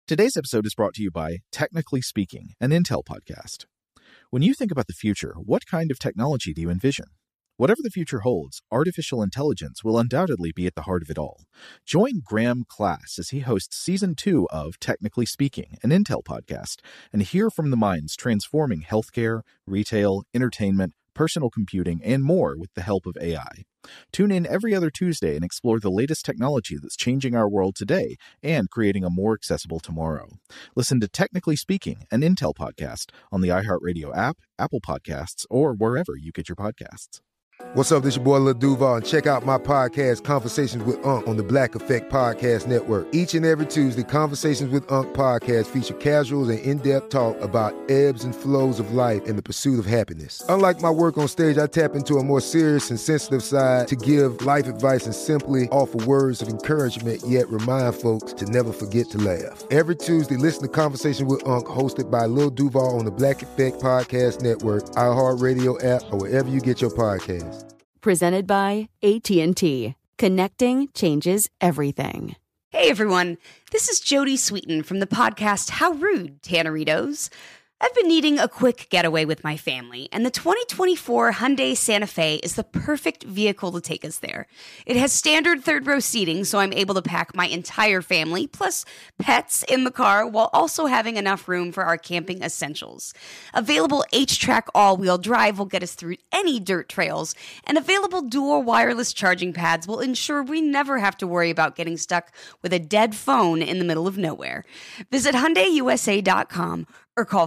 Today's episode is brought to you by Technically Speaking, an Intel podcast. When you think about the future, what kind of technology do you envision? Whatever the future holds, artificial intelligence will undoubtedly be at the heart of it all. Join Graham Class as he hosts Season 2 of Technically Speaking, an Intel podcast, and hear from the minds transforming healthcare, retail, entertainment, personal computing, and more with the help of AI. Tune in every other Tuesday and explore the latest technology that's changing our world today and creating a more accessible tomorrow. Listen to Technically Speaking, an Intel podcast on the iHeartRadio app, Apple Podcasts, or wherever you get your podcasts. What's up, this your boy Lil Duval, and check out my podcast, Conversations with Unc, on the Black Effect Podcast Network. Each and every Tuesday, Conversations with Unc podcast feature casuals and in-depth talk about ebbs and flows of life and the pursuit of happiness. Unlike my work on stage, I tap into a more serious and sensitive side to give life advice and simply offer words of encouragement, yet remind folks to never forget to laugh. Every Tuesday, listen to Conversations with Unc, hosted by Lil Duval on the Black Effect Podcast Network, iHeartRadio app, or wherever you get your podcasts. Presented by AT&T. Connecting changes everything. Hey everyone, this is Jodie Sweetin from the podcast How Rude, Tanneritos. I've been needing a quick getaway with my family, and the 2024 Hyundai Santa Fe is the perfect vehicle to take us there. It has standard third-row seating, so I'm able to pack my entire family, plus pets, in the car, while also having enough room for our camping essentials. Available H-Track all-wheel drive will get us through any dirt trails, and available dual wireless charging pads will ensure we never have to worry about getting stuck with a dead phone in the middle of nowhere. Visit HyundaiUSA.com or call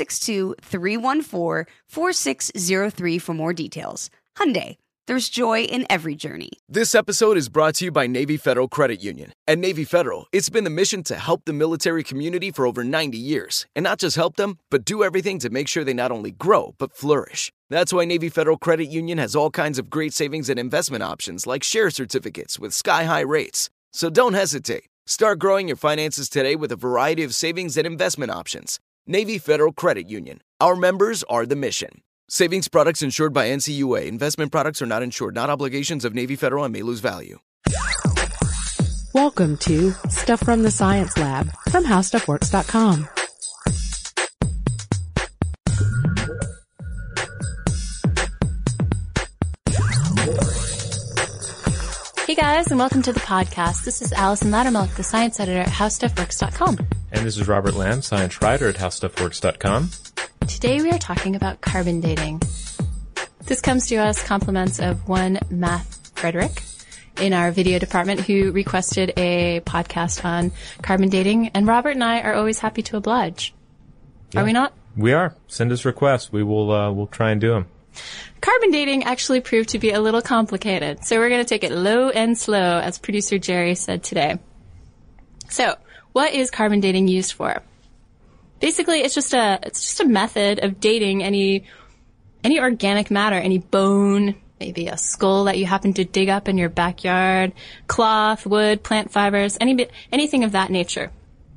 562-314-4603 for more details. Hyundai, there's joy in every journey. This episode is brought to you by Navy Federal Credit Union. At Navy Federal, it's been the mission to help the military community for over 90 years. And not just help them, but do everything to make sure they not only grow, but flourish. That's why Navy Federal Credit Union has all kinds of great savings and investment options like share certificates with sky-high rates. So don't hesitate. Start growing your finances today with a variety of savings and investment options. Navy Federal Credit Union. Our members are the mission. Savings products insured by NCUA. Investment products are not insured, not obligations of Navy Federal and may lose value. Welcome to Stuff from the Science Lab from HowStuffWorks.com. Hey guys, and welcome to the podcast. This is Allison Loudermilk, the science editor at HowStuffWorks.com. And this is Robert Lamb, science writer at HowStuffWorks.com. Today we are talking about carbon dating. This comes to us compliments of one Matt Frederick in our video department who requested a podcast on carbon dating, and Robert and I are always happy to oblige. Yeah. Are we not? We are. Send us requests. We will we'll try and do them. Carbon dating actually proved to be a little complicated, so we're going to take it low and slow, as producer Jerry said today. So, what is carbon dating used for? Basically, it's just a method of dating any organic matter, any bone, maybe a skull that you happen to dig up in your backyard, cloth, wood, plant fibers, anything of that nature.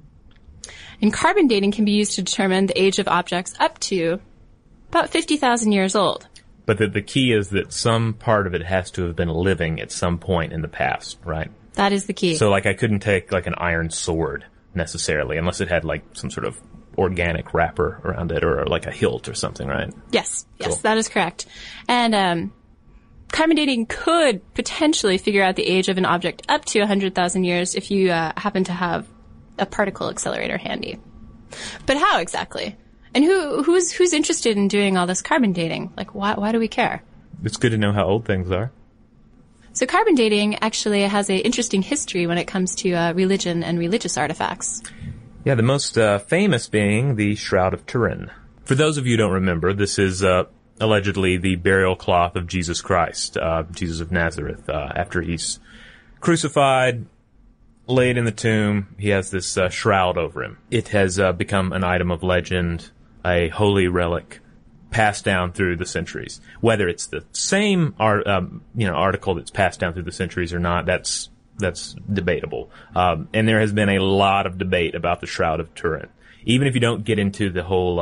And carbon dating can be used to determine the age of objects up to about 50,000 years old. But the key is that some part of it has to have been living at some point in the past, right? That is the key. So, I couldn't take, an iron sword, necessarily, unless it had, some sort of organic wrapper around it, or, a hilt or something, right? Yes, cool. That is correct. And, carbon dating could potentially figure out the age of an object up to 100,000 years if you happen to have a particle accelerator handy. But how exactly? And who's interested in doing all this carbon dating? Why do we care? It's good to know how old things are. So carbon dating actually has an interesting history when it comes to religion and religious artifacts. Yeah, the most famous being the Shroud of Turin. For those of you who don't remember, this is allegedly the burial cloth of Jesus Christ, Jesus of Nazareth. After he's crucified, laid in the tomb, he has this shroud over him. It has become an item of legend, a holy relic, passed down through the centuries. Whether it's the same article that's passed down through the centuries or not, that's debatable. And there has been a lot of debate about the Shroud of Turin. Even if you don't get into the whole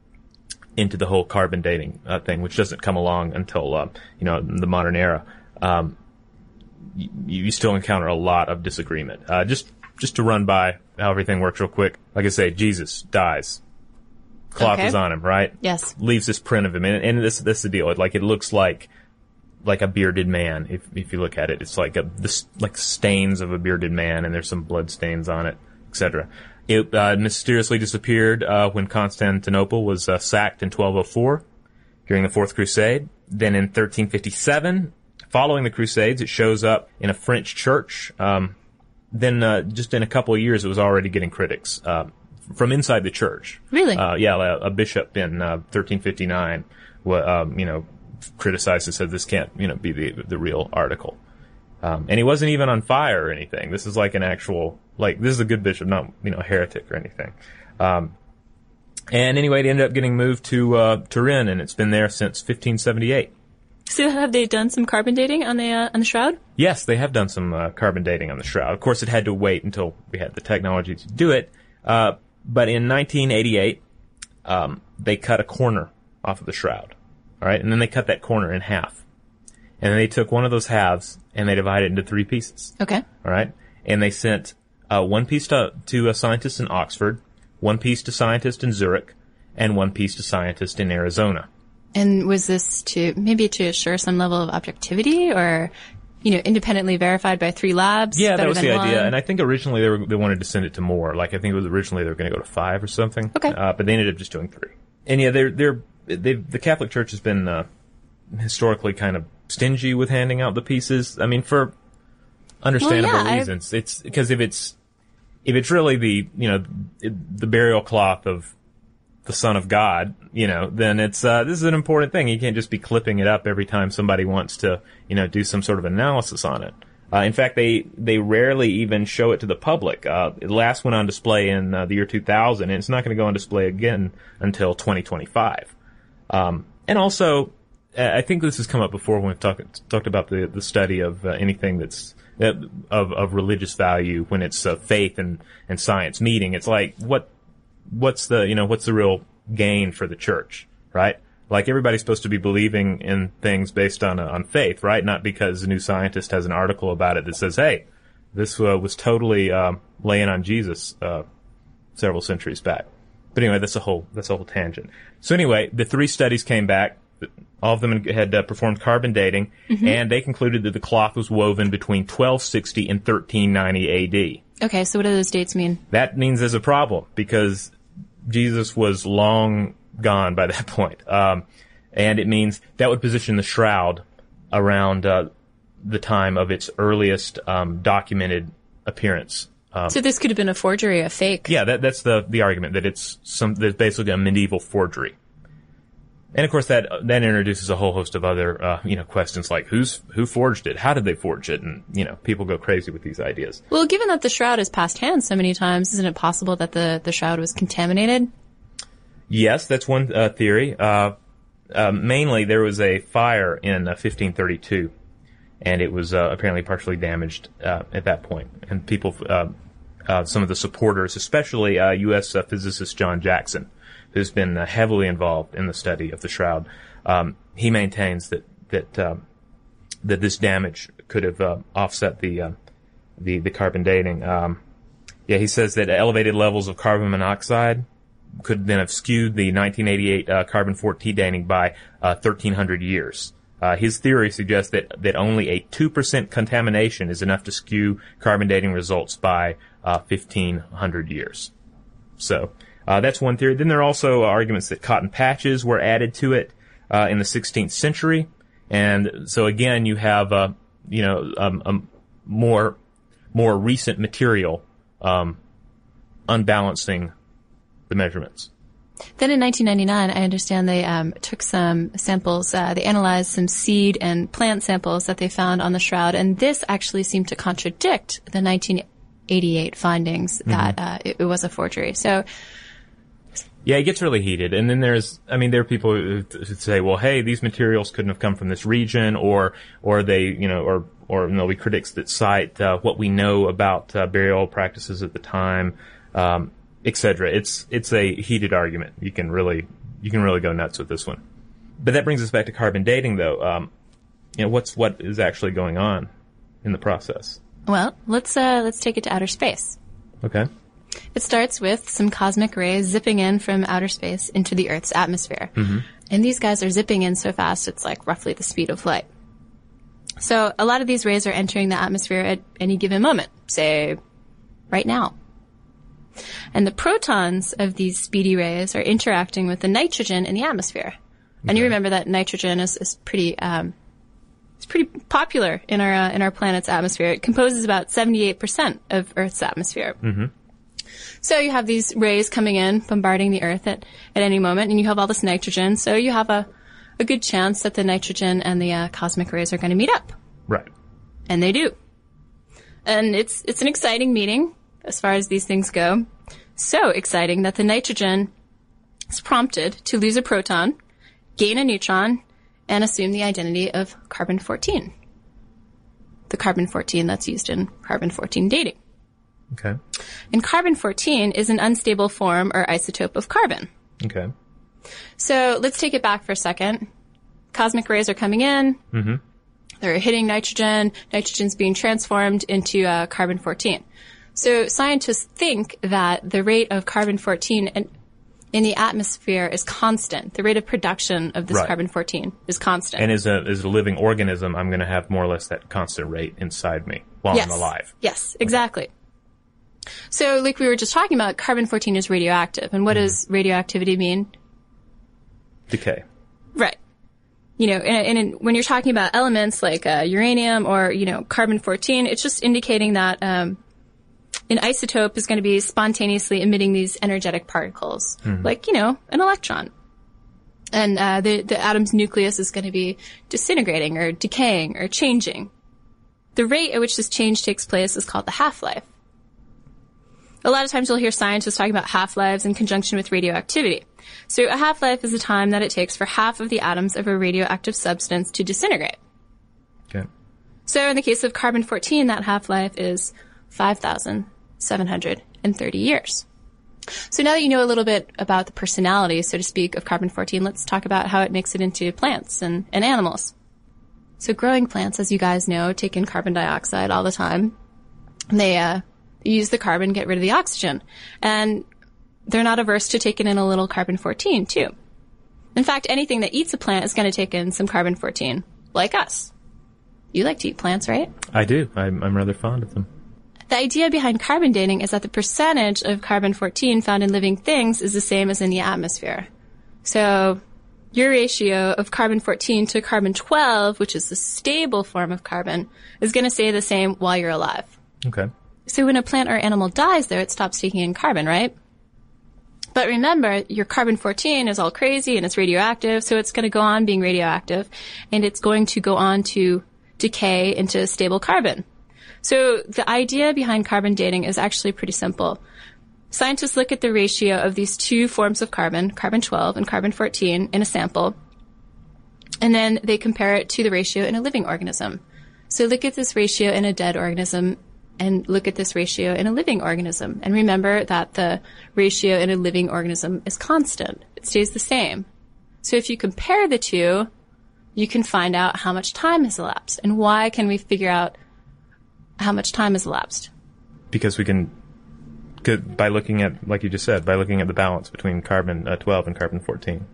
carbon dating thing, which doesn't come along until the modern era, you still encounter a lot of disagreement. Just to run by how everything works real quick. Like I say, Jesus dies. Cloth is on him, right? Yes. Leaves this print of him. And this is the deal. It looks like a bearded man. If you look at it, it's like stains of a bearded man, and there's some blood stains on it, etc. It mysteriously disappeared when Constantinople was sacked in 1204 during the Fourth Crusade. Then in 1357, following the Crusades, it shows up in a French church. Then just in a couple of years, it was already getting critics from inside the church. Really? A bishop in 1359, criticized and said this can't, be the real article. And he wasn't even on fire or anything. This is like an actual, this is a good bishop, not, a heretic or anything. And anyway, it ended up getting moved to Turin, and it's been there since 1578. So have they done some carbon dating on the shroud? Yes, they have done some carbon dating on the shroud. Of course, it had to wait until we had the technology to do it. But in 1988, they cut a corner off of the shroud. All right, and then they cut that corner in half. And then they took one of those halves and they divided it into 3 pieces. Okay. All right, and they sent one piece to a scientist in Oxford, one piece to scientist in Zurich, and one piece to scientist in Arizona. And was this to assure some level of objectivity, or, independently verified by 3 labs? Yeah, that was the idea. One? And I think originally they wanted to send it to more. I think it was originally they were going to go to 5 or something. Okay. But they ended up just doing 3. And yeah, the Catholic Church has been historically kind of stingy with handing out the pieces. I mean, for understandable reasons. It's because if it's really the burial cloth of the Son of God, then it's this is an important thing. You can't just be clipping it up every time somebody wants to, do some sort of analysis on it. In fact, they rarely even show it to the public. It last went on display in the year 2000, and it's not going to go on display again until 2025. And also, I think this has come up before when we've talked about the study of anything that's of religious value when it's faith and science meeting. It's like what's the real gain for the church, right? Like, everybody's supposed to be believing in things based on faith, right? Not because a new scientist has an article about it that says, hey, this was totally laying on Jesus several centuries back. But anyway, that's a whole tangent. So anyway, the 3 studies came back. All of them had performed carbon dating, and they concluded that the cloth was woven between 1260 and 1390 AD. Okay, so what do those dates mean? That means there's a problem, because Jesus was long gone by that point. And it means that would position the shroud around the time of its earliest documented appearance. So this could have been a forgery, a fake. Yeah, that's the argument, that there's basically a medieval forgery. And of course that introduces a whole host of other, questions like who forged it? How did they forge it? And, people go crazy with these ideas. Well, given that the shroud has passed hands so many times, isn't it possible that the shroud was contaminated? Yes, that's one theory. Mainly there was a fire in 1532, and it was apparently partially damaged at that point. And people, some of the supporters, especially U.S. physicist John Jackson, who's been heavily involved in the study of the shroud, he maintains that this damage could have offset the carbon dating. He says that elevated levels of carbon monoxide could then have skewed the 1988 carbon-14 dating by 1,300 years. His theory suggests that only a 2% contamination is enough to skew carbon dating results by 1,500 years. So that's one theory. Then there are also arguments that cotton patches were added to it in the 16th century, and so again you have more recent material unbalancing the measurements. Then in 1999, I understand they took some samples. They analyzed some seed and plant samples that they found on the shroud, and this actually seemed to contradict the 1988 findings that it was a forgery. So, yeah, it gets really heated. And then there are people who say, well, hey, these materials couldn't have come from this region, or they, or there'll be critics that cite what we know about burial practices at the time. Etc. It's a heated argument. You can really go nuts with this one. But that brings us back to carbon dating, though. What is actually going on in the process? Well, let's take it to outer space. Okay. It starts with some cosmic rays zipping in from outer space into the Earth's atmosphere. Mm-hmm. And these guys are zipping in so fast, it's like roughly the speed of light. So a lot of these rays are entering the atmosphere at any given moment, say right now. And the protons of these speedy rays are interacting with the nitrogen in the atmosphere. Okay. And you remember that nitrogen is pretty popular in our planet's atmosphere. It composes about 78% of Earth's atmosphere. Mm-hmm. So you have these rays coming in, bombarding the Earth at any moment, and you have all this nitrogen. So you have a good chance that the nitrogen and the cosmic rays are going to meet up. Right. And they do. And it's an exciting meeting as far as these things go. So exciting that the nitrogen is prompted to lose a proton, gain a neutron, and assume the identity of carbon-14. The carbon-14 that's used in carbon-14 dating. Okay. And carbon-14 is an unstable form or isotope of carbon. Okay. So let's take it back for a second. Cosmic rays are coming in. Mm-hmm. They're hitting nitrogen. Nitrogen's being transformed into carbon-14. So scientists think that the rate of carbon-14 in the atmosphere is constant. The rate of production of this carbon-14 is constant. And as a living organism, I'm going to have more or less that constant rate inside me while I'm alive. Yes, exactly. So like we were just talking about, carbon-14 is radioactive. And what does radioactivity mean? Decay. Right. You know, and when you're talking about elements like uranium or, you know, carbon-14, it's just indicating that an isotope is going to be spontaneously emitting these energetic particles, like, you know, an electron. And the atom's nucleus is going to be disintegrating or decaying or changing. The rate at which this change takes place is called the half-life. A lot of times you'll hear scientists talking about half-lives in conjunction with radioactivity. So a half-life is the time that it takes for half of the atoms of a radioactive substance to disintegrate. Okay. So in the case of carbon-14, that half-life is 5,730 years. So now that you know a little bit about the personality, so to speak, of carbon-14, let's talk about how it makes it into plants and animals. So growing plants, as you guys know, take in carbon dioxide all the time. They use the carbon, get rid of the oxygen. And they're not averse to taking in a little carbon-14, too. In fact, anything that eats a plant is going to take in some carbon-14, like us. You like to eat plants, right? I do. I'm rather fond of them. The idea behind carbon dating is that the percentage of carbon-14 found in living things is the same as in the atmosphere. So your ratio of carbon-14 to carbon-12, which is the stable form of carbon, is going to stay the same while you're alive. Okay. So when a plant or animal dies, though, it stops taking in carbon, right? But remember, your carbon-14 is all crazy and it's radioactive, so it's going to go on being radioactive, and it's going to go on to decay into stable carbon. So the idea behind carbon dating is actually pretty simple. Scientists look at the ratio of these two forms of carbon, carbon-12 and carbon-14, in a sample, and then they compare it to the ratio in a living organism. So look at this ratio in a dead organism and look at this ratio in a living organism. And remember that the ratio in a living organism is constant. It stays the same. So if you compare the two, you can find out how much time has elapsed. And why can we figure out how much time has elapsed? Because we can, by looking at, like you just said, by looking at the balance between carbon-12 and carbon-14.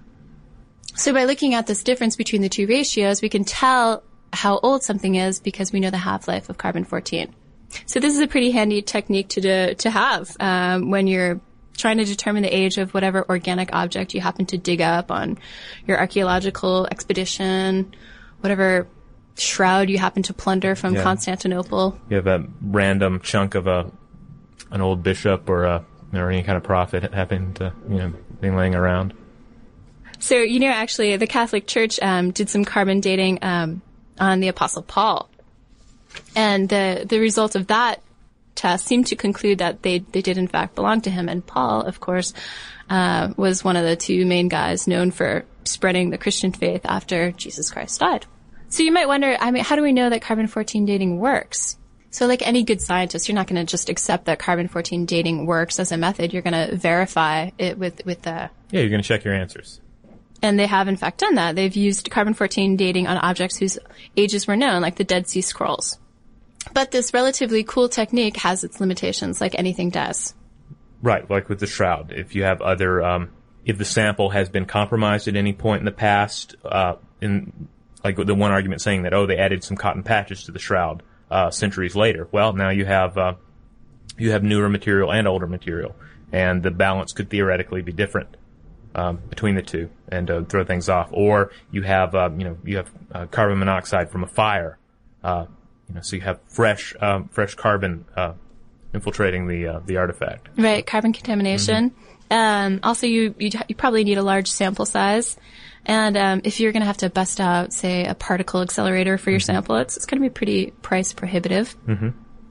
So by looking at this difference between the two ratios, we can tell how old something is because we know the half-life of carbon-14. So this is a pretty handy technique to have when you're trying to determine the age of whatever organic object you happen to dig up on your archaeological expedition, whatever shroud you happen to plunder from Constantinople. You have a random chunk of an old bishop or any kind of prophet happening to being laying around. So actually, the Catholic Church did some carbon dating on the Apostle Paul. And the result of that test seemed to conclude that they did in fact belong to him. And Paul, of course, was one of the two main guys known for spreading the Christian faith after Jesus Christ died. So you might wonder, how do we know that carbon-14 dating works? So like any good scientist, you're not going to just accept that carbon-14 dating works as a method. You're going to verify it with the... Yeah, you're going to check your answers. And they have in fact done that. They've used carbon-14 dating on objects whose ages were known, like the Dead Sea Scrolls. But this relatively cool technique has its limitations, like anything does. Right, like with the shroud. If you have other, if the sample has been compromised at any point in the past, in like the one argument saying that, they added some cotton patches to the shroud centuries later. Well, now you have newer material and older material, and the balance could theoretically be different between the two, and throw things off. Or you have carbon monoxide from a fire, so you have fresh carbon infiltrating the artifact. Right, carbon contamination. Mm-hmm. Also, you probably need a large sample size, and if you're going to have to bust out, say, a particle accelerator for your sample, it's going to be pretty price prohibitive. Mm-hmm.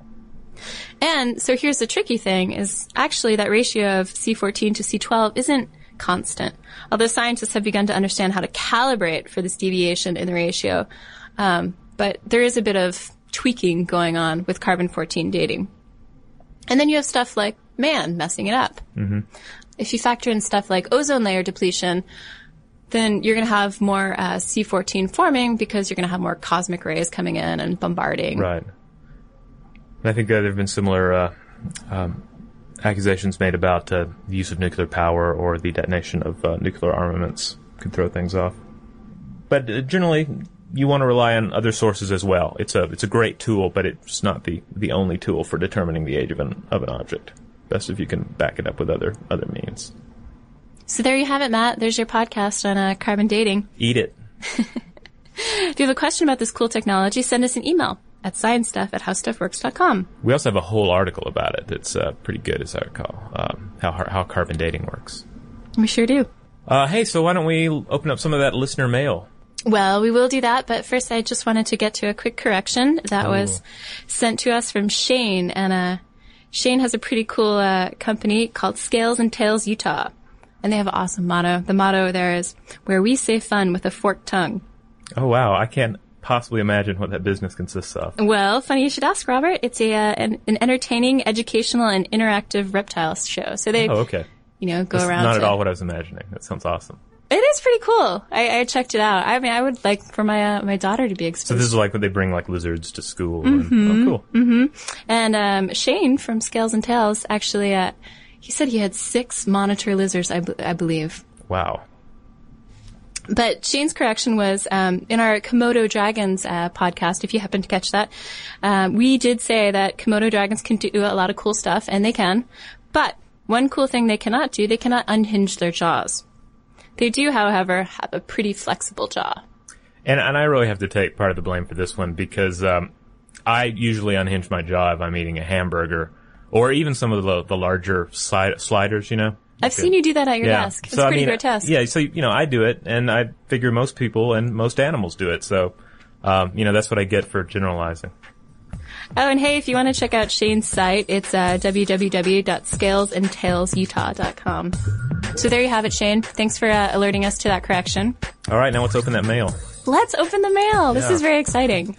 And so here's the tricky thing: is actually that ratio of C14 to C12 isn't constant. Although scientists have begun to understand how to calibrate for this deviation in the ratio, but there is a bit of tweaking going on with carbon-14 dating. And then you have stuff like man messing it up. Mm-hmm. If you factor in stuff like ozone layer depletion, then you're going to have more C14 forming because you're going to have more cosmic rays coming in and bombarding. Right. And I think there have been similar accusations made about the use of nuclear power or the detonation of nuclear armaments could throw things off. But generally, you want to rely on other sources as well. It's a great tool, but it's not the only tool for determining the age of an object. Best if you can back it up with other means. So there you have it, Matt. There's your podcast on carbon dating. Eat it. If you have a question about this cool technology, send us an email at sciencestuff@howstuffworks.com. We also have a whole article about it that's pretty good, as I recall, how carbon dating works. We sure do. Hey, so why don't we open up some of that listener mail? Well, we will do that, but first I just wanted to get to a quick correction that was sent to us from Shane, and Shane has a pretty cool company called Scales and Tails Utah, and they have an awesome motto. The motto there is, "Where we say fun with a forked tongue." Oh, wow. I can't possibly imagine what that business consists of. Well, funny you should ask, Robert. It's an entertaining, educational, and interactive reptile show. So they, go That's around. Not at all what I was imagining. That sounds awesome. It is pretty cool. I checked it out. I mean, I would like for my daughter to be exposed. So this is like when they bring like lizards to school. Mm-hmm. Cool. Mm-hmm. And Shane from Scales and Tails actually, he said he had 6 monitor lizards, I believe. Wow. But Shane's correction was, in our Komodo dragons podcast, if you happen to catch that, we did say that Komodo dragons can do a lot of cool stuff, and they can. But one cool thing they cannot do, they cannot unhinge their jaws. They do, however, have a pretty flexible jaw. And I really have to take part of the blame for this one because I usually unhinge my jaw if I'm eating a hamburger or even some of the larger sliders, I've seen you do that at your desk. It's pretty grotesque. Yeah, so, I do it, and I figure most people and most animals do it. So, that's what I get for generalizing. Oh, and hey, if you want to check out Shane's site, it's www.scalesandtailsutah.com. So there you have it, Shane. Thanks for alerting us to that correction. All right, now let's open that mail. Let's open the mail. This is very exciting.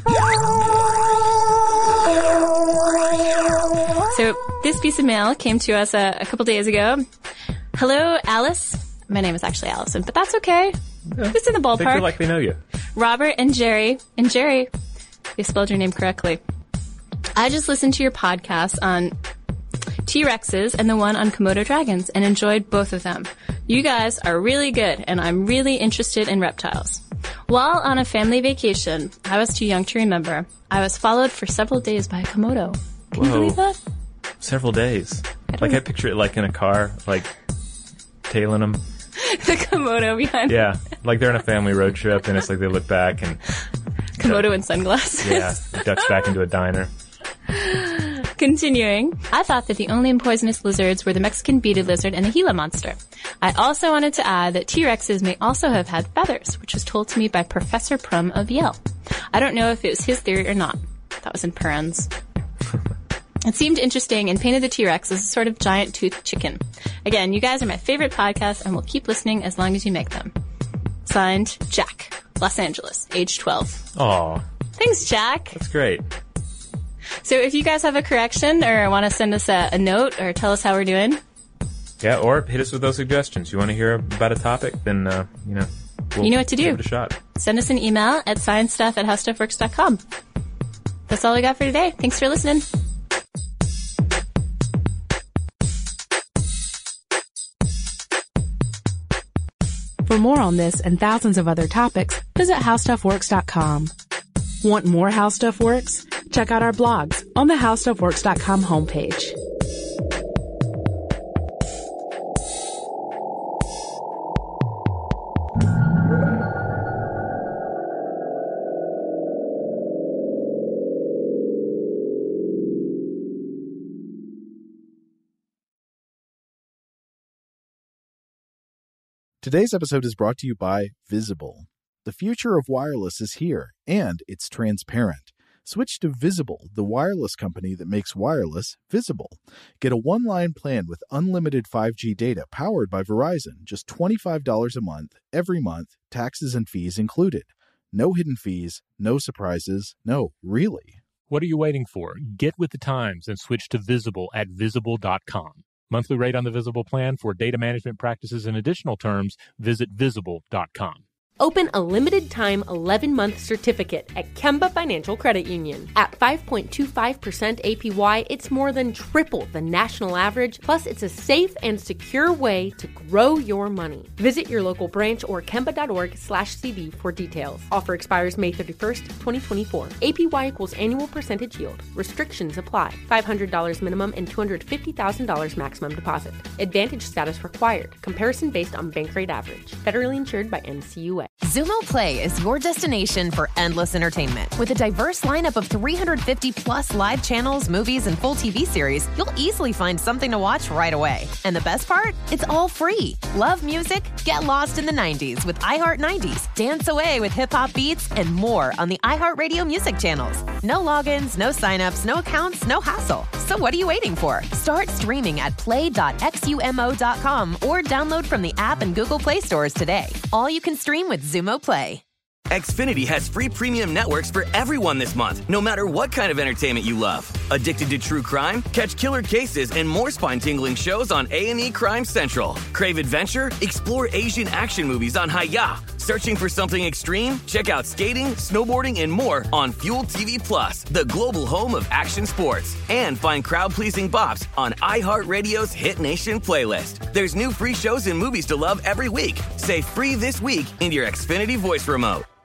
So this piece of mail came to us a couple days ago. Hello, Alice. My name is actually Allison, but that's okay. Yeah. It's in the ballpark. They feel like they know you. Robert and Jerry. And Jerry, you spelled your name correctly. I just listened to your podcast on T-Rexes and the one on Komodo dragons and enjoyed both of them. You guys are really good, and I'm really interested in reptiles. While on a family vacation, I was too young to remember, I was followed for several days by a Komodo. Can you believe that? Several days. I picture it like in a car, like tailing them. The Komodo behind. Yeah, like they're on a family road trip, and it's like they look back and Komodo in sunglasses. Yeah, ducks back into a diner. Continuing, I thought that the only poisonous lizards were the Mexican beaded lizard and the Gila monster. I also wanted to add that T-Rexes may also have had feathers, which was told to me by Professor Prum of Yale. I don't know if it was his theory or not. That was in parens. It seemed interesting and painted the T-Rex as a sort of giant toothed chicken. Again, you guys are my favorite podcast and will keep listening as long as you make them. Signed, Jack, Los Angeles, age 12. Aw. Thanks, Jack. That's great. So if you guys have a correction or want to send us a note or tell us how we're doing. Yeah, or hit us with those suggestions. You want to hear about a topic, then, we'll you know what to do. Give it a shot. Send us an email at sciencestuff@howstuffworks.com. That's all we got for today. Thanks for listening. For more on this and thousands of other topics, visit HowStuffWorks.com. Want more How Stuff Works? Check out our blogs on the HowStuffWorks.com homepage. Today's episode is brought to you by Visible. The future of wireless is here, and it's transparent. Switch to Visible, the wireless company that makes wireless visible. Get a one-line plan with unlimited 5G data powered by Verizon, just $25 a month, every month, taxes and fees included. No hidden fees, no surprises, no, really. What are you waiting for? Get with the times and switch to Visible at Visible.com. Monthly rate on the Visible plan for data management practices and additional terms, visit Visible.com. Open a limited-time 11-month certificate at Kemba Financial Credit Union. At 5.25% APY, it's more than triple the national average, plus it's a safe and secure way to grow your money. Visit your local branch or kemba.org/CD for details. Offer expires May 31st, 2024. APY equals annual percentage yield. Restrictions apply. $500 minimum and $250,000 maximum deposit. Advantage status required. Comparison based on bank rate average. Federally insured by NCUA. Xumo Play is your destination for endless entertainment. With a diverse lineup of 350 plus live channels, movies, and full TV series, you'll easily find something to watch right away. And the best part? It's all free. Love music? Get lost in the 90s with iHeart 90s, dance away with hip-hop beats, and more on the iHeartRadio music channels. No logins, no signups, no accounts, no hassle. So what are you waiting for? Start streaming at play.xumo.com or download from the app and Google Play stores today. All you can stream with Xumo Play. Xfinity has free premium networks for everyone this month, no matter what kind of entertainment you love. Addicted to true crime? Catch killer cases and more spine-tingling shows on A&E Crime Central. Crave adventure? Explore Asian action movies on Hi-Ya. Searching for something extreme? Check out skating, snowboarding, and more on Fuel TV Plus, the global home of action sports. And find crowd-pleasing bops on iHeartRadio's Hit Nation playlist. There's new free shows and movies to love every week. Say free this week in your Xfinity voice remote.